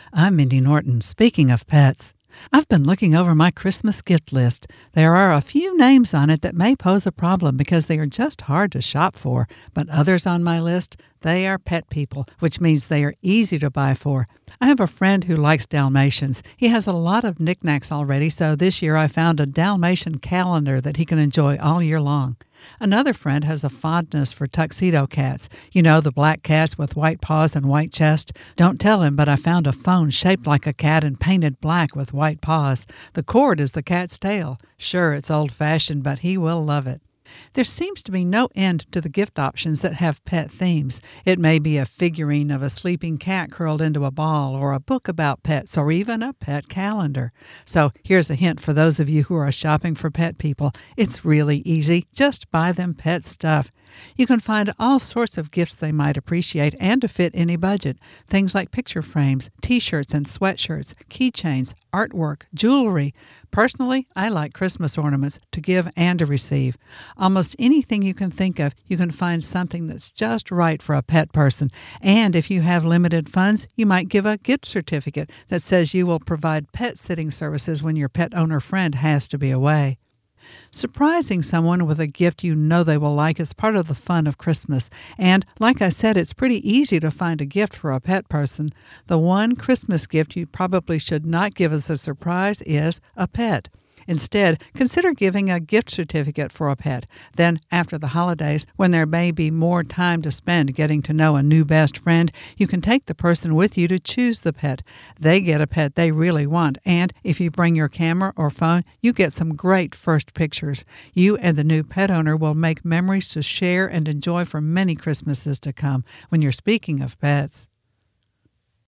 I'm Mindy Norton. Speaking of pets, I've been looking over my Christmas gift list. There are a few names on it that may pose a problem because they are just hard to shop for, but others on my list, they are pet people, which means they are easy to buy for. I have a friend who likes Dalmatians. He has a lot of knickknacks already, so this year I found a Dalmatian calendar that he can enjoy all year long. Another friend has a fondness for tuxedo cats. You know, the black cats with white paws and white chest. Don't tell him, but I found a phone shaped like a cat and painted black with white paws. The cord is the cat's tail. Sure, it's old-fashioned, but he will love it. There seems to be no end to the gift options that have pet themes. It may be a figurine of a sleeping cat curled into a ball, or a book about pets, or even a pet calendar. So here's a hint for those of you who are shopping for pet people. It's really easy. Just buy them pet stuff. You can find all sorts of gifts they might appreciate and to fit any budget. Things like picture frames, t-shirts and sweatshirts, keychains, artwork, jewelry. Personally, I like Christmas ornaments to give and to receive. Almost anything you can think of, you can find something that's just right for a pet person. And if you have limited funds, you might give a gift certificate that says you will provide pet sitting services when your pet owner friend has to be away. Surprising someone with a gift you know they will like is part of the fun of Christmas. And like I said, it's pretty easy to find a gift for a pet person. The one Christmas gift you probably should not give as a surprise is a pet. Instead, consider giving a gift certificate for a pet. Then, after the holidays, when there may be more time to spend getting to know a new best friend, you can take the person with you to choose the pet. They get a pet they really want, and if you bring your camera or phone, you get some great first pictures. You and the new pet owner will make memories to share and enjoy for many Christmases to come when you're speaking of pets.